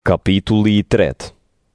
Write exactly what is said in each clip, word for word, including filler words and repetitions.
Kapitulli i tretë.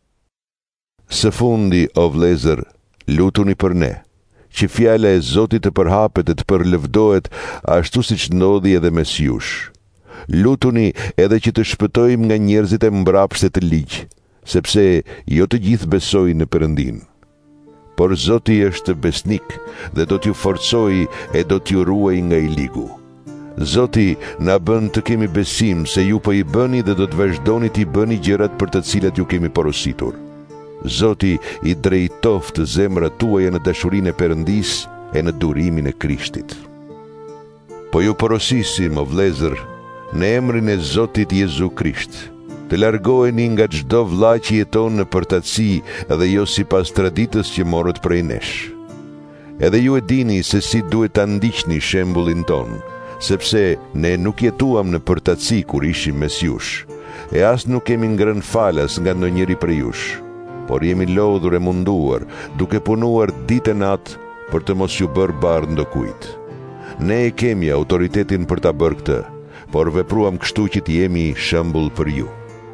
Së fundi, o vlezër, lutuni për ne, që fjala e Zotit të përhapet e të përlëvdohet ashtu siç ndodhi edhe mes jush. Lutuni edhe që të shpëtojmë nga njerëzit e mbrapshtë të ligj, sepse jo të gjithë besojnë në Perëndin. Por Zoti është besnik dhe do t'ju forcojë e do t'ju ruajë nga i ligu. Zoti na bën të kemi besim se ju po i bëni dhe do të vazhdoni t'i bëni gjërat për të cilat ju kemi porositur. Zoti i drejtoft zemrat tuaja në dashurinë e Perëndis e në durimin e Krishtit. Po ju porosisim, o vlezër, në emrin e Zotit Jezu Krisht, të largoheni nga çdo vëlla që jeton në përtatësi dhe jo sipas traditës që morët prej nesh. Edhe ju e dini se si duhet ta ndiqni shembullin ton, sepse ne nuk jetuam në përtatësi kur ishim mes jush, e as nuk kemi ngrënë falas nga ndonjëri prej jush, por jemi lodhur e munduar, duke punuar ditë e natë për të mos ju bërë bardhë ndokujt. Ne e kemi autoritetin për ta bërë këtë, por vepruam kështu që të jemi shembull për ju.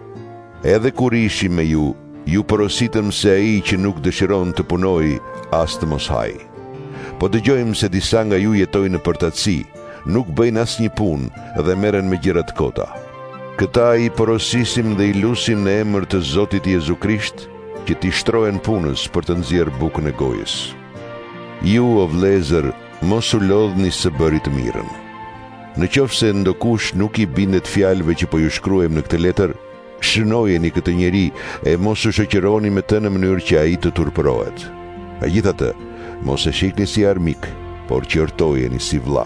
Edhe kur ishim me ju, ju porositëm se ai që nuk dëshiron të punojë, as të mos hajë. Po dëgjojmë se disa nga ju jetojnë në përtatësi, nuk bëjnë asnjë punë dhe merren me gjëra të kota. Këta i porosisim dhe i lusim në emër të Zotit Jezu Krisht, që t'i shtrohen punës për të nxjerrë bukën e gojës. Ju, o vlezër, mos u lodhni së bëri të mirën. Në qoftë se ndokush nuk i bindet fjalëve që po ju shkruajmë në këtë letër, shënojeni këtë njeri e mos u shoqëroni me të në mënyrë që ai të turpërohet. Megjithatë, mos e shihni si armik, por qortojeni si vëlla.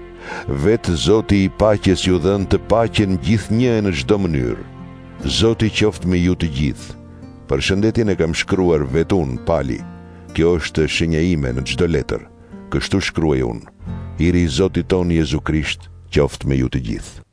Vetë Zoti i paqes ju dhën të paqen gjithnjë në çdo mënyrë. Zoti qoftë me ju të gjithë. Përshëndetjen e kam shkruar vetë unë, Pali. Kjo është shenja ime në çdo letër. Kështu shkruaj unë. Hiri i Zotit ton Jezu Krisht qoftë me ju të gjithë.